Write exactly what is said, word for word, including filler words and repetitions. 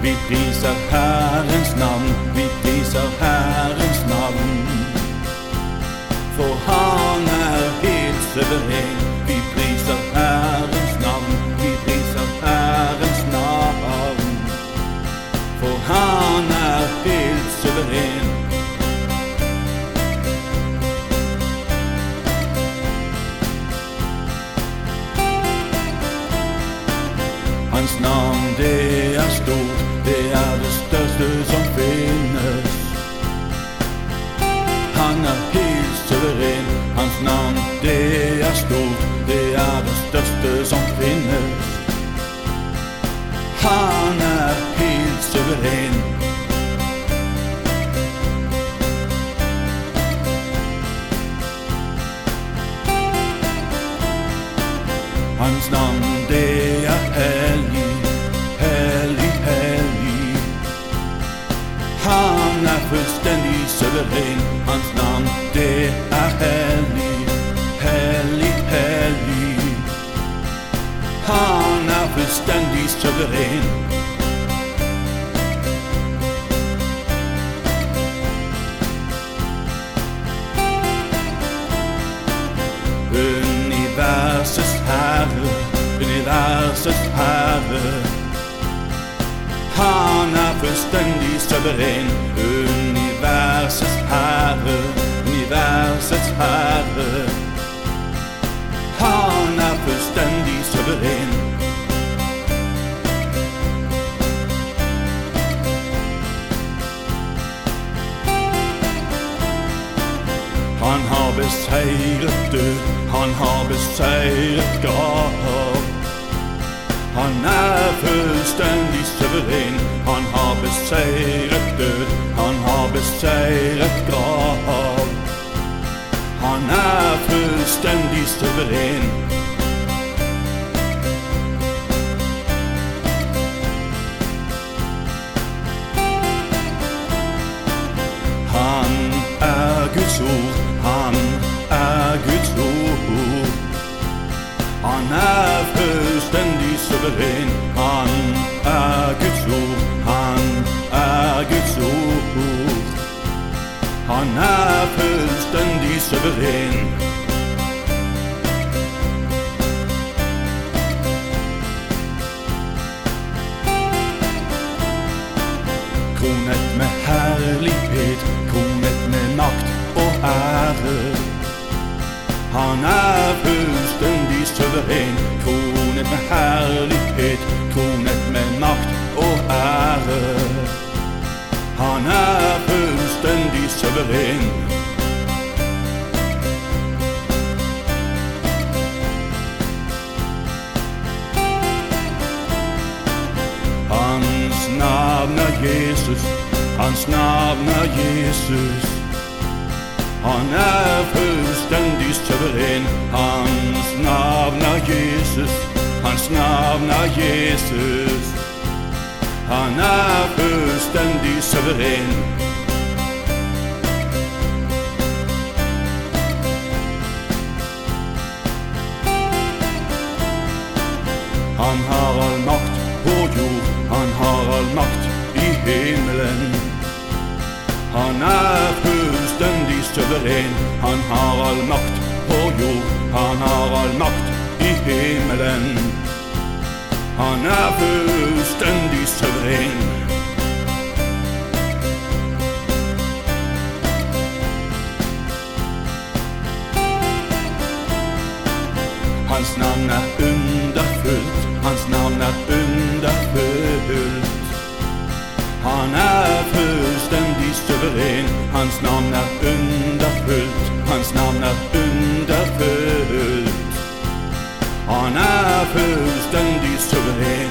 Vi priser Herrens navn, vi priser Herrens navn. For han er helt suveren. Vi priser Herrens navn, vi priser Herrens navn. For han er helt suveren. Hans navn, det er stort, det er det største som finnes. Han er helt suveren. Hans navn, det er stort, det er det største som finnes. Han er helt suveren. Hans navn, det er hellig, hellig, hellig. Han er fullstendig suveren. Hans navn, det er hellig, hellig, hellig. Han er fullstendig suveren. Universets herre, universets herre. Han er fullstendig suveren. Universets herre, universets herre. Han er fullstendig suveren. Han har beseiret død, han har beseiret grav. Han er fullstendig suveren. Han har beseiret død, han har beseiret grav. Han er fullstendig suveren. Han er Guds ord, han er Guds ord. Han er fullstendig suveren. Han er Guds ord, han er Guds ord. Han er fullstendig suveren. Kronet med herlighet, kronet med makt og ære. Han er fullstendig suveren. Kronet med herlighet, kronet med makt og ære. Han er fullstendig suveren. Hans navn er Jesus, hans navn er Jesus. Han er fullstendig suveren. Hans navn er Jesus, hans navn er Jesus. Han er fullstendig suveren. Han har all makt på jord, han har all makt i himmelen. Han er fullstendig suveren. Han har all makt på jord, han har all makt i himmelen. Han er fullstendig suveren. Hans navn er underfullt, hans navn er underfullt. Han er fullstendig suveren. Hans navn er underfullt, hans navn er underfullt. Han er fullstendig suveren.